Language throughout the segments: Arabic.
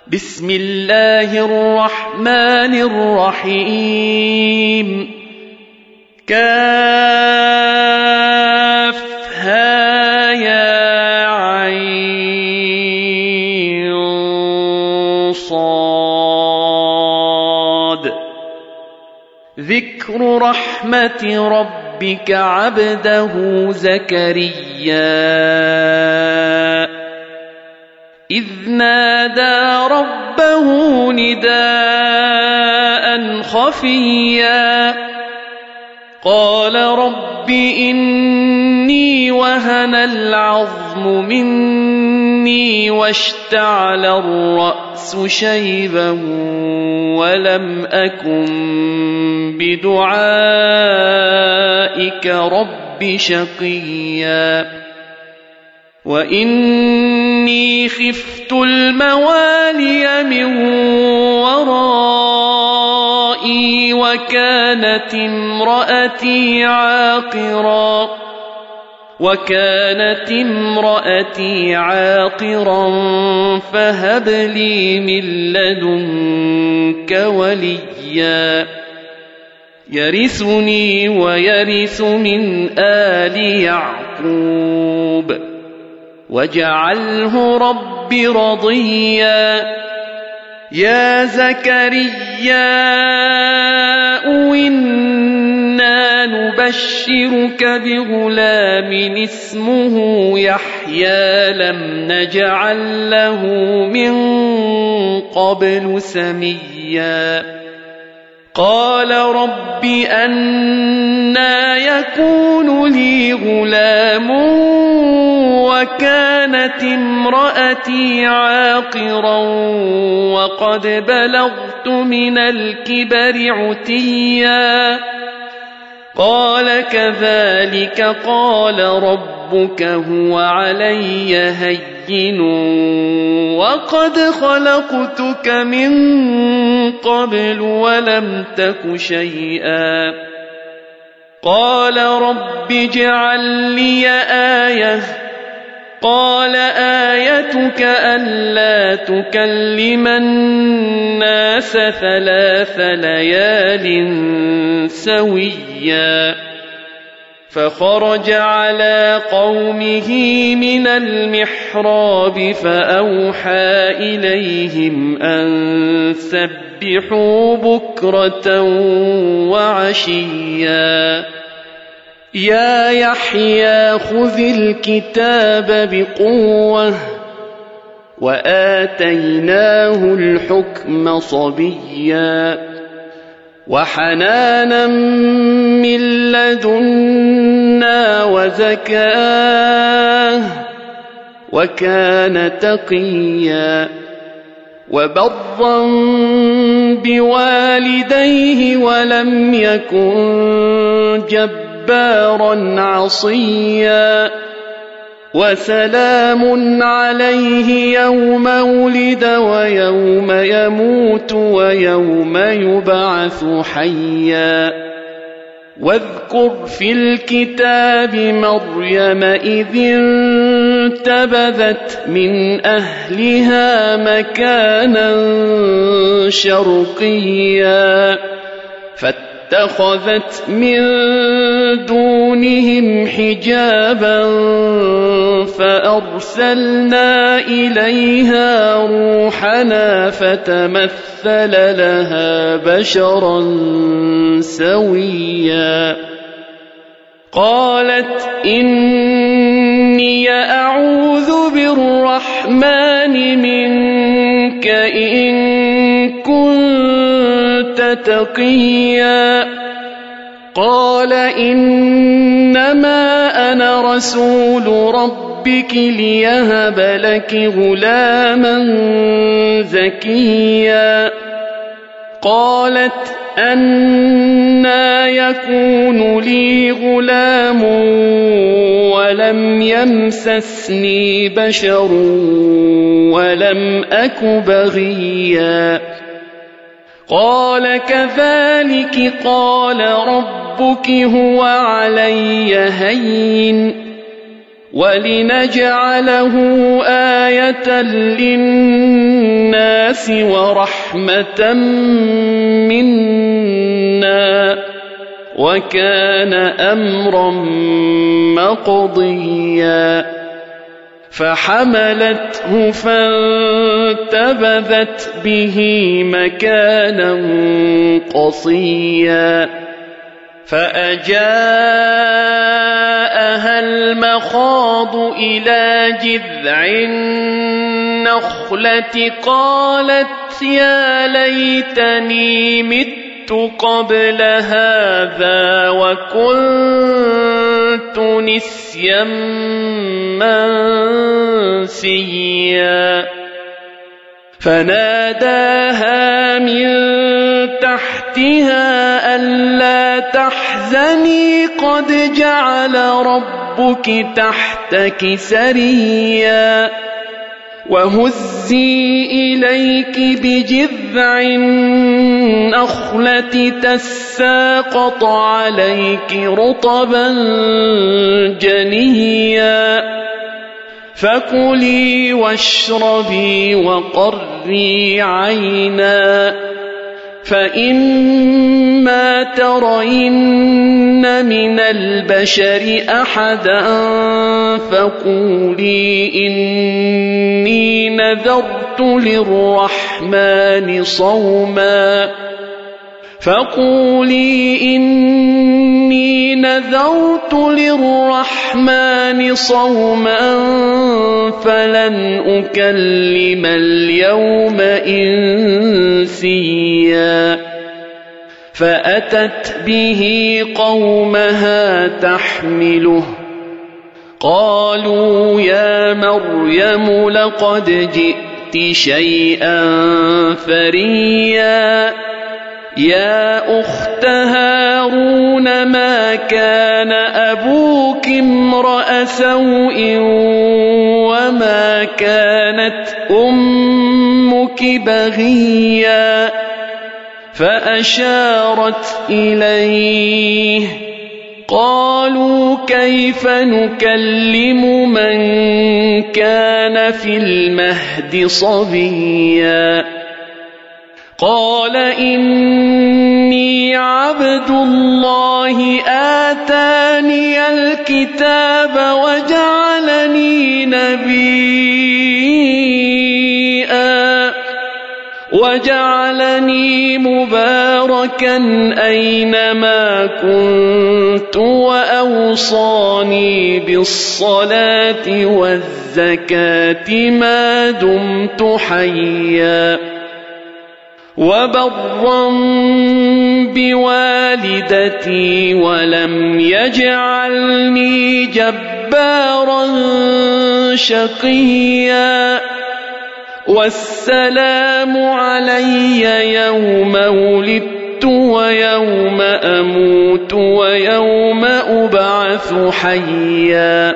بسم الله الرحمن الرحيم كافها يا عين صاد ذكر رحمة ربك عبده زكريا إذ نادى ربه نداء خفيا قال رب إني وهن العظم مني واشتعل الرأس شيبا ولم أكن بدعائك رب شقيا وإني خفت الموالي من ورائي وكانت امرأتي عاقرا فهب لي من لدنك وليا يرثني ويرث من آل يعقوب واجعله رب رضيا يا زكريا إنا نبشرك بغلام اسمه يحيى لم نجعل له من قبل سميا قال رب أنى يكون لي غلام وكانت امرأتي عاقرا وقد بلغت من الكبر عتيا قال كذلك قال ربك هو علي هين وقد خلقتك من قبل ولم تك شيئا قال رب اجعل لي آية قال آيتك ألا تكلم الناس 3 ليال سويا فخرج على قومه من المحراب فأوحى إليهم أن سبحوا بكرة وعشيا يا يحيى خذ الكتاب بقوة وآتيناه الحكم صبيا وحنانا من لدنا وزكاة وكان تقيا وبرا بوالديه ولم يكن جبارا عصيا وسلام عليه يوم ولد ويوم يموت ويوم يبعث حيا واذكر في الكتاب مريم إذ انتبذت من أهلها مكانا شرقيا فاتخذت من دونهم حجابا فأرسلنا إليها روحنا فتمثل لها بشرا سويا قالت إني أعوذ بالرحمن منك إن كنت تقيا قال إنما أنا رسول ربك ليهب لك غلاما زكيا قالت أنى يكون لي غلام ولم يمسسني بشر ولم أك بغيا قال كذلك قال ربك هو علي هين ولنجعله آية للناس ورحمة منا وكان أمرا مقضيا فحملته فانتبذت به مكانا قصيا فأجاءها المخاض إلى جذع النخلة قالت يا ليتني مت قبل هذا وكنت نسيا منسيا فناداها من تحتها ألا تحزني قد جعل ربك تحتك سريا وهزي إليك بجذع النخلة تساقط عليك رطبا جنيا فكلي واشربي وقري عينا فإما ترين من البشر أحدا فقولي إني نذرت للرحمن صوما فلن أكلم اليوم إنسيا فأتت به قومها تحمله قالوا يا مريم لقد جئت شيئا فريا يا أخت هارون ما كان أبوك امرأ سوء وما كانت أمك بغيا فأشارت إليه قالوا كيف نكلم من كان في المهد صبيا قال إني عبد الله آتاني الكتاب وجعلني مباركا أينما كنت وأوصاني بالصلاة والزكاة ما دمت حيا وبرا بوالدتي ولم يجعلني جبارا شقيا والسلام علي يوم ولدت ويوم أموت ويوم أبعث حيا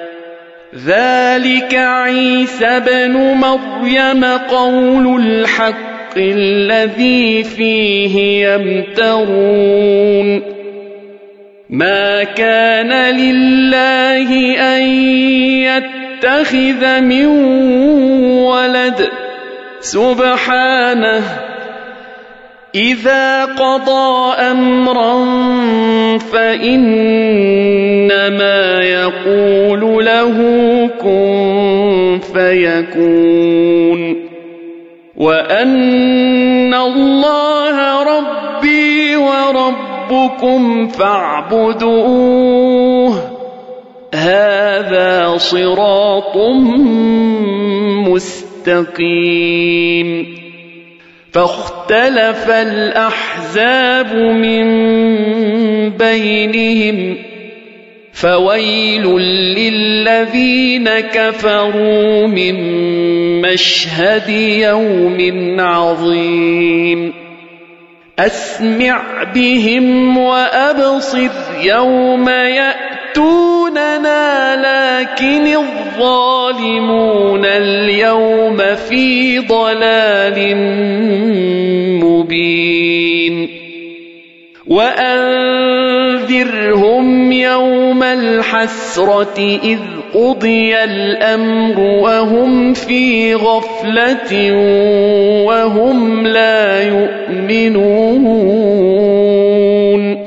ذلك عيسى بن مريم قول الحق الذي فيه يمترون ما كان لله أن يتخذ من ولد سبحانه إذا قضى أمرا فإنما يقول له كن فيكون وأن الله ربي وربكم فاعبدوه هذا صراط مستقيم فاختلف الأحزاب من بينهم فويل للذين كفروا من مشهد يوم عظيم أسمع بهم وأبصر يوم يأتوننا لكن الظالمون اليوم في ضلال مبين وأنذرهم وهم يوم الحسرة إذ قضي الأمر وهم في غفلة وهم لا يؤمنون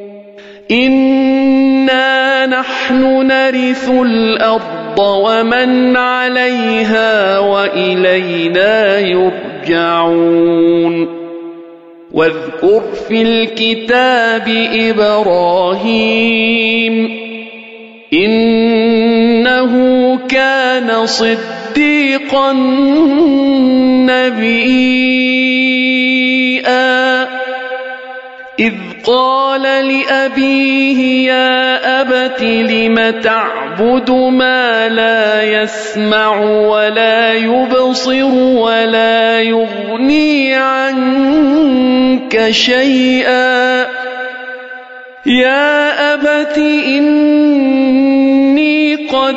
إنا نحن نرث الأرض ومن عليها وإلينا يرجعون واذكر في الكتاب إبراهيم إنه كان صديقا نبيا إذ قال لأبيه يا أبت لم تعبد ما لا يسمع ولا يبصر ولا يغني عنك شيئا يا أبت إني قد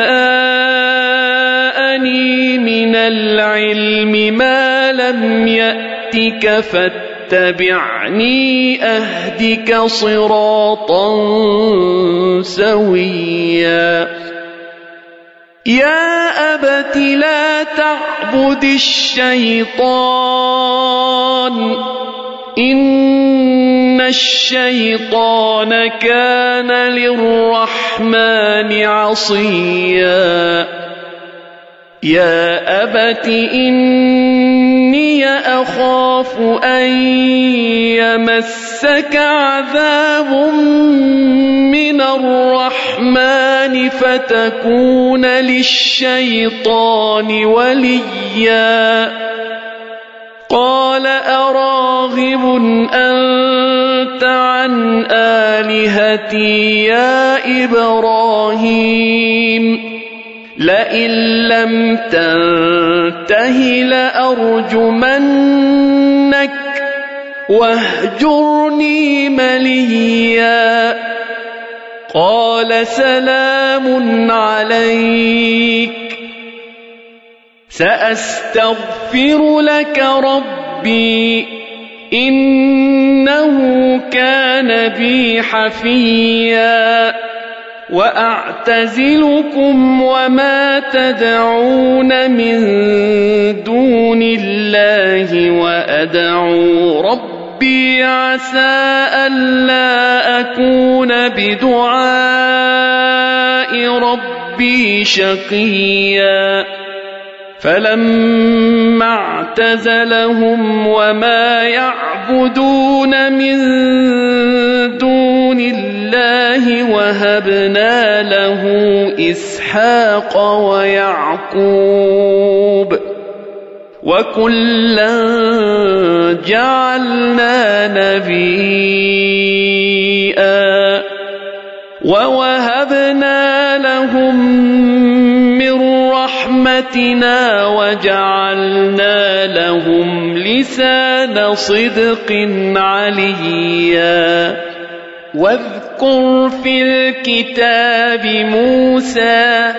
جاءني من العلم ما لم يأتك فاتبعني أهدك صراطا سويا يا أبت لا تعبد الشيطان إن الشيطان كان للرحمن عصيا يا أبت إني أخاف أن يمسك عذاب من الرحمن فتكون للشيطان وليا قال أراغب أنت عن آلهتي يا إبراهيم لئن لم تنته لأرجمنك واهجرني مليا قال سلام عليك سأستغفر لك ربي إنه كان بي حفيا وأعتزلكم وما تدعون من دون الله وأدعو ربي عسى ألا أكون بدعاء ربي شقيا فلما اعتزلهم وما يعبدون من دون الله وهبنا له إسحاق ويعقوب وكلا جعلنا نبيا ووهبنا لهم من رحمتنا وجعلنا لهم لسان صدق عليا واذكر في الكتاب موسى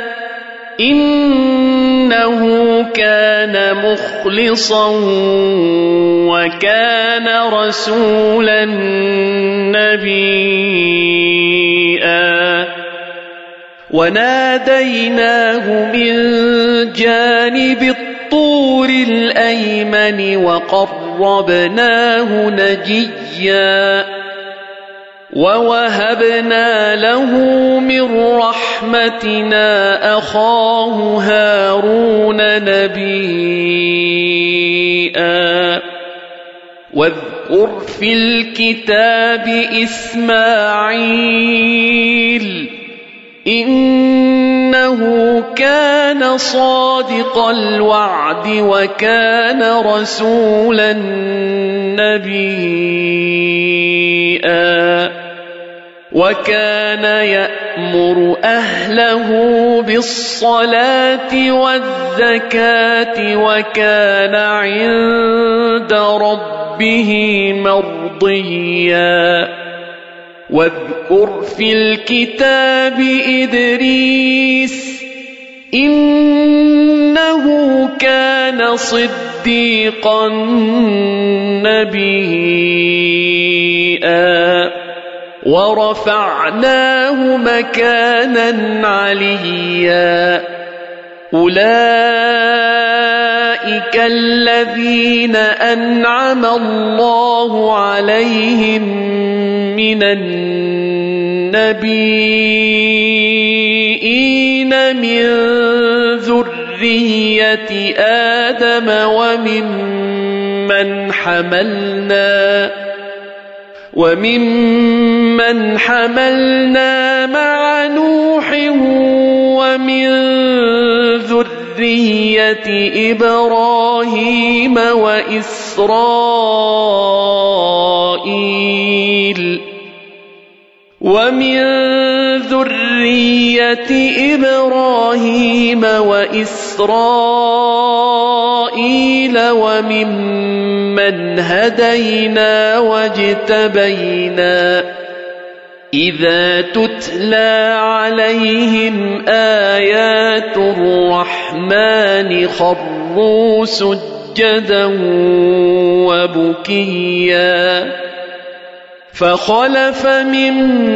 إنه كان مخلصا وكان رسولا نبيا وناديناه من جانب الطور الأيمن وقربناه نجيا ووهبنا له من رحمتنا أخاه هارون نبيا واذكر في الكتاب إسماعيل إنه كان صادق الوعد وكان رسولا نبيا وكان يأمر أهله بالصلاة والزكاة وكان عند ربه مرضيا واذكر في الكتاب إدريس إنه كان صديقا نبيا ورفعناه مكانا عليا أولئك الذين أنعم الله عليهم من النبيين من ذرية آدم وممن حملنا مع نوح ومن ذرية إبراهيم وإسرائيل وممن هدينا واجتبينا إذا تتلى عليهم آيات الرحمن خروا سجدا وبكيا فخلف من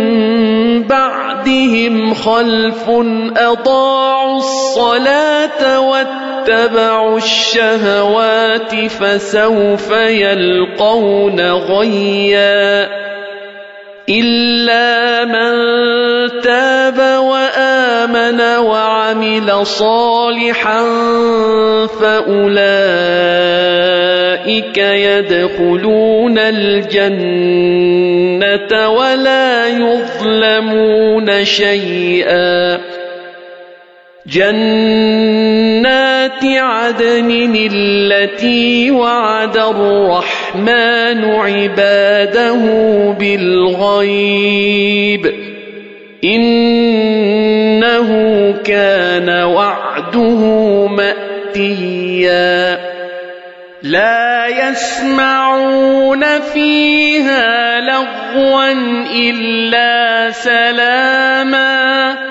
بعدهم خلف أضاعوا الصلاة واتبعوا الشهوات فسوف يلقون غيا إلا من تاب وآمن وعمل صالحا فأولئك يدخلون الجنة ولا يظلمون شيئا جنات عدن التي وعد الرحمن عباده بالغيب إنه كان وعده مأتيا لا يسمعون فيها لغوا إلا سلاما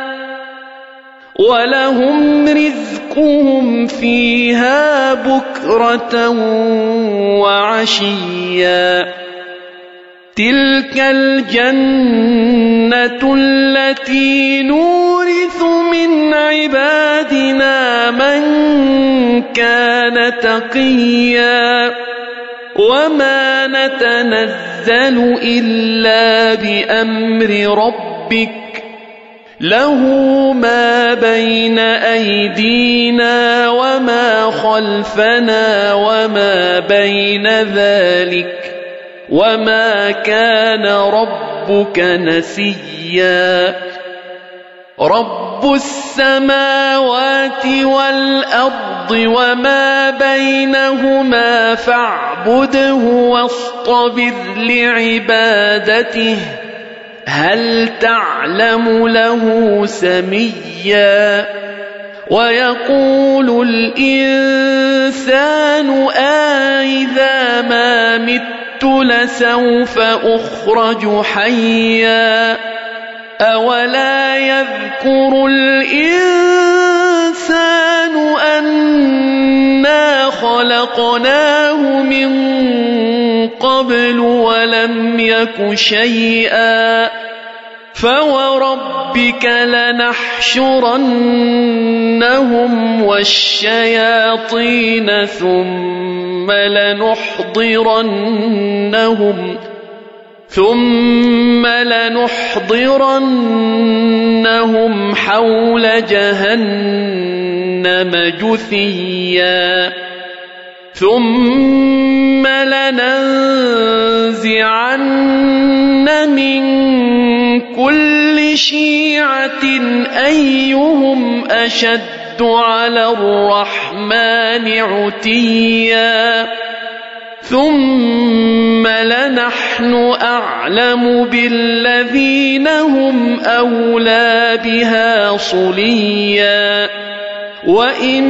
ولهم رزقهم فيها بكرة وعشيا تلك الجنة التي نورث من عبادنا من كان تقيا وما نتنزل إلا بأمر ربك له ما بين أيدينا وما خلفنا وما بين ذلك وما كان ربك نسيا رب السماوات والأرض وما بينهما فاعبده واصطبر لعبادته هل تعلم له سميا ويقول الإنسان أإذا ما مت لسوف أخرج حيا أولا يذكر الإنسان أنا خلقناه من قبل ولم يك شيئا فوربك لنحشرنهم والشياطين ثم لنحضرنهم حول جهنم جثيا ثم لننزعن من كل شيعة أيهم أشد على الرحمن عتيا ثم لنحن أعلم بالذين هم أولى بها صليا وإن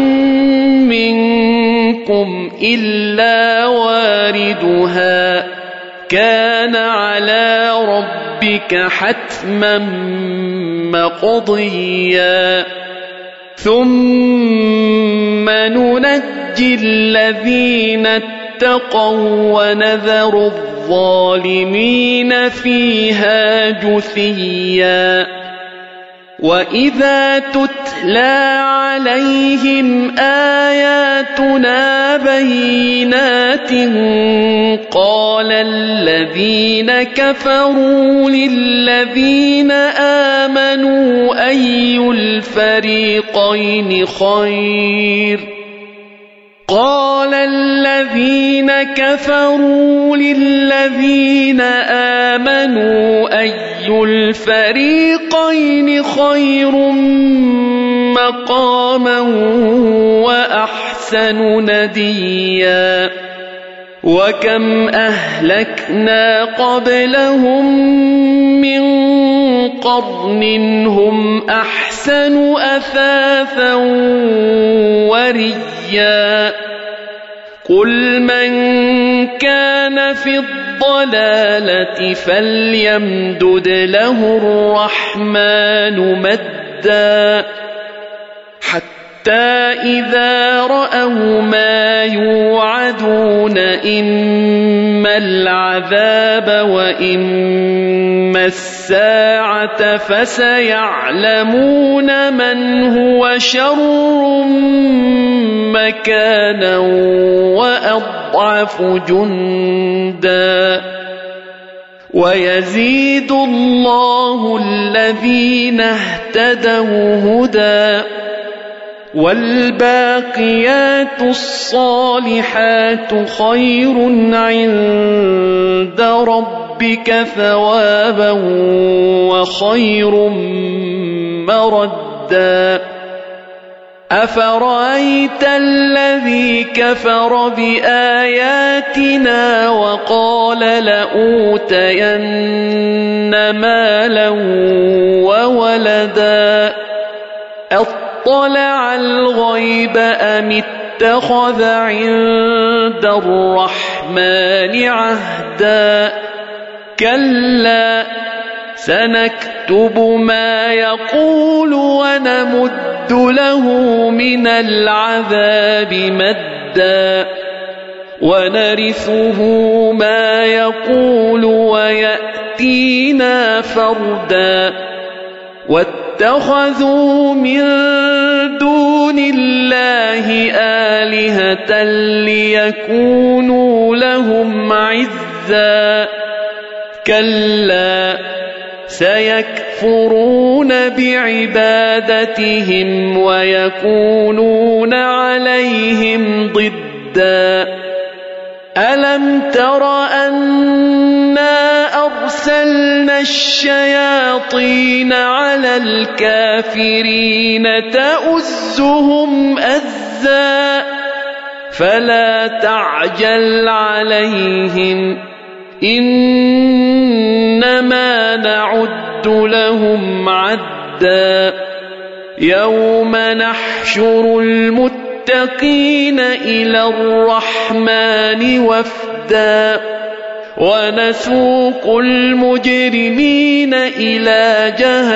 منكم إلا واردها كان على ربك حتما مقضيا ثم ننجي الذين اتقوا ونذر الظالمين فيها جثيا وإذا تتلى عليهم آياتنا بينات قال الذين كفروا للذين آمنوا أي الفريقين خير قال الذين كفروا للذين آمنوا أي الفريقين خير مقاما وأحسن نديا وكم أهلكنا قبلهم من قرن هم أحسن أثاثا ورئيا قل من كان في الضلالة فليمدد له الرحمن مدا حتى إذا رأوا ما يوعدون إما العذاب وإما الساعة فسيعلمون من هو شر مكانا وأضعف جندا ويزيد الله الذين اهتدوا هدى والباقيات الصالحات خير عند ربك ثوابا وخير مردا أفرأيت الذي كفر بآياتنا وقال لأوتين مالا وولدا اطلع الغيب أم اتخذ عند الرحمن عهدا كلا سنكتب ما يقول ونمد له من العذاب مدا ونرثه ما يقول ويأتينا فردا واتخذوا من دون الله آلهة ليكونوا لهم عزا كلا سيكفرون بعبادتهم ويكونون عليهم ضدا ألم تر أنا أرسلنا الشياطين على الكافرين تؤزهم أزا فلا تعجل عليهم إنما نعد لهم عدا يوم نحشر المتقين إلى الرحمن وفدا ونسوق المجرمين إلى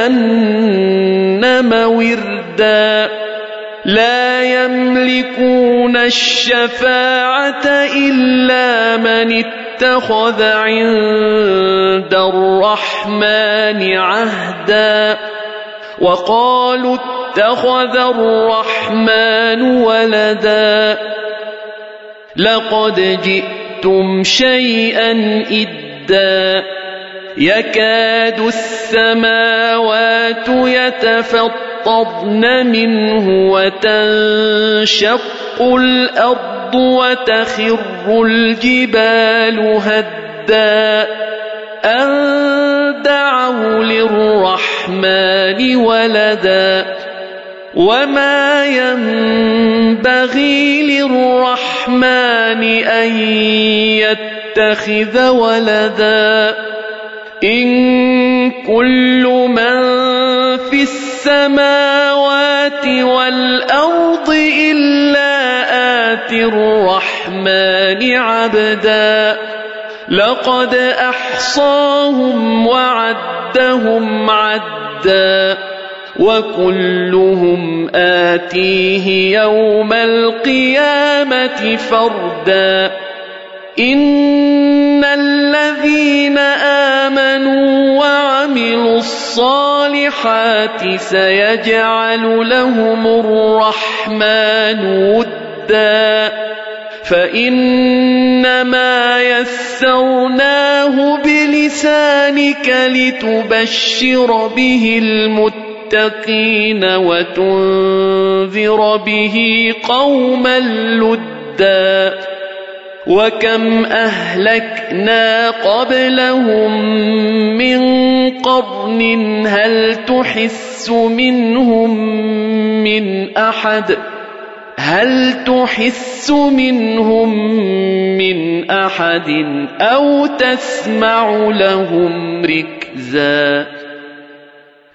جهنم وردا لا يملكون الشفاعة إلا من اتخذ عند الرحمن عهدا وقالوا اتخذ الرحمن ولدا لقد جئتم شيئا إدا يكاد السماوات يتفطرن منه وتنشق الأرض وتخر الجبال هدا أن دعوا للرحمن ولدا وما ينبغي للرحمن أن يتخذ ولدا إن كل من في السماوات والأرض إلا آتي الرحمن عبدا لقد أحصاهم وعدهم عدا وكلهم آتيه يوم القيامة فردا إن الذين الصالحات سيجعل لهم الرحمن ودا فإنما يسرناه بلسانك لتبشر به المتقين وتنذر به قوما لدا وكم أهلكنا قبلهم من قرن هل تحس منهم من أحد أو تسمع لهم ركزا